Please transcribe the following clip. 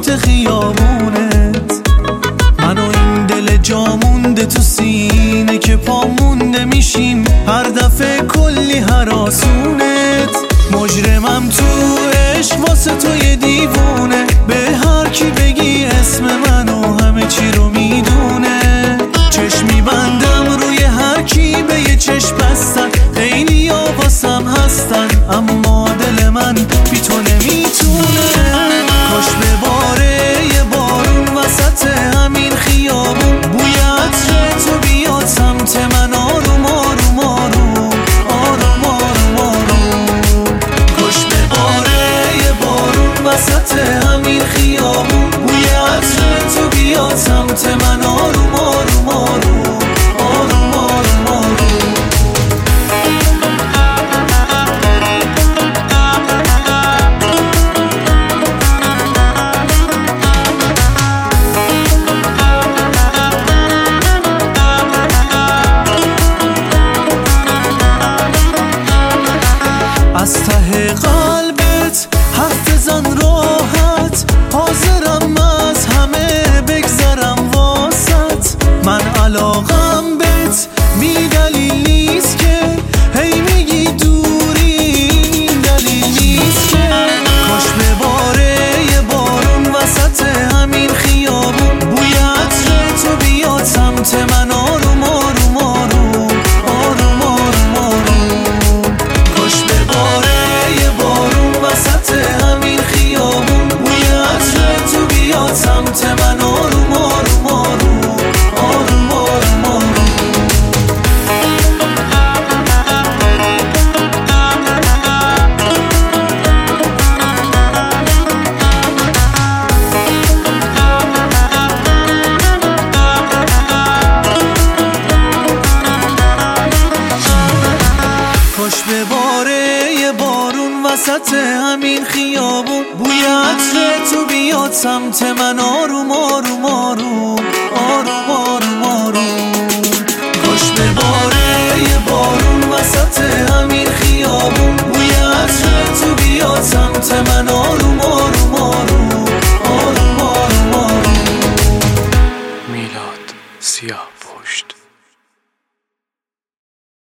وسط خیابونت، من و این دل جا مونده تو سینه که پا مونده میشیم هر دفعه کلی هراسونت. مجرمم تو عشق واسه تو یه دیوونه، به هر کی بگی اسم منو همه چی رو میدونه. چشم میبندم روی هر کی به یه چشم بستن، خیلی ها واسم هستن اما دل من بی تو نمیتونه. کاش بباره یه بارون وسط همین خیابون، بوی عطر تو بیاد سمت من آروم آروم آروم آروم آروم آروم. کاش بباره یه بارون وسط همین خیابون، بوی عطر تو بیاد سمت من آروم آروم آروم آروم آروم آروم. از ته قلبت حرف بزن راحت، حاضرم از همه بگذرم واسط. من علاقم بهت بی دلیل نیست که هی میگی دوری، این دلیل نیست که. کاش بباره یه بارون وسط همین خیابون، بوی عطر تو بیاد سمت من آروم آروم آروم آروم آروم آروم. کاش بباره یه بارون وسط همین خیابون، بوی عطر تو بیاد سمت من آروم آروم آروم آروم آروم آروم. کاش بباره یه بارون وسط همین خیابون، بوی عطر تو بیاد سمت من آروم آروم آروم آروم آروم آروم. کاش بباره یه بارون